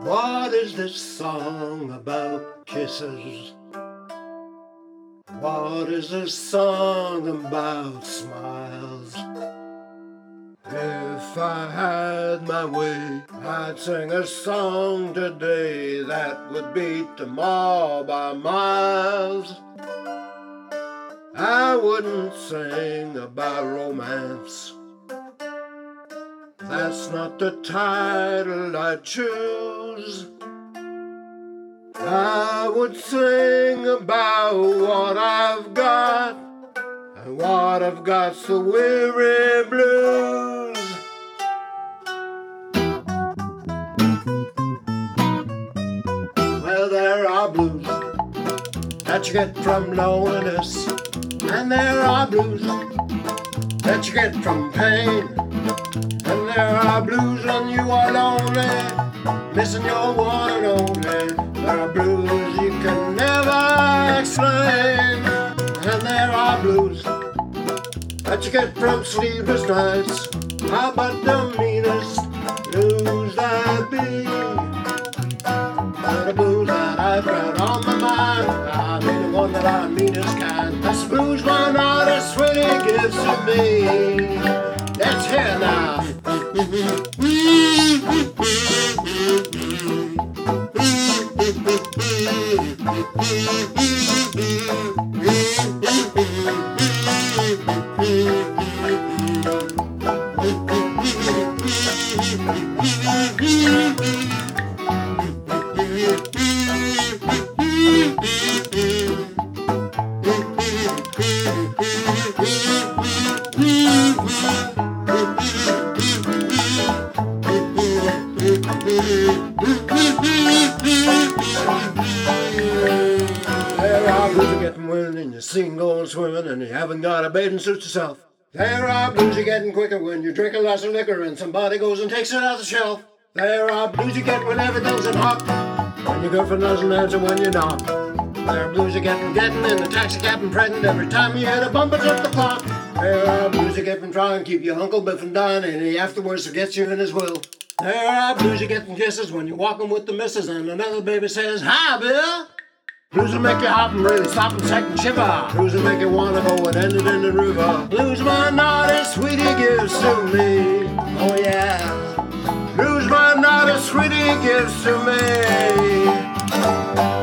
What is this song about kisses? What is this song about smiles? If I had my way, I'd sing a song today that would beat them all by miles. I wouldn't sing about romance. That's not the title I'd choose. I would sing about what I've got, and what I've got's the weary blues. Well, there are blues that you get from loneliness, and there are blues that you get from pain, and there are blues when you are lonely, missing your one and only. There are blues you can never explain, and there are blues that you get from sleepless nights. How about the meanest blues that be? And the blues that I've got on my mind, I mean the one that I mean is kind. That's the blues my artist really gives to me. Let's hear it now. There are blues you getting wind and you're seen going swimming and you haven't got a bathing suit yourself. There are blues you getting quicker when you drink a glass of liquor and somebody goes and takes it off the shelf. There are blues you get when everything's in hot, when your girlfriend doesn't answer when you're not. There are blues you getting in the taxi cab and pregnant every time you hit a bumper at the clock. There are blues you get from trying to keep your Uncle Bill from dying and he afterwards forgets you in his will. There are blues you get from kisses when you're walking with the missus and another baby says, "Hi, Bill." Blues will make you hop and really stop and second shiver. Blues will make you wanna go and end it in the river. Blues my naughty sweetie gives to me. Oh yeah. Blues my naughty sweetie gives to me.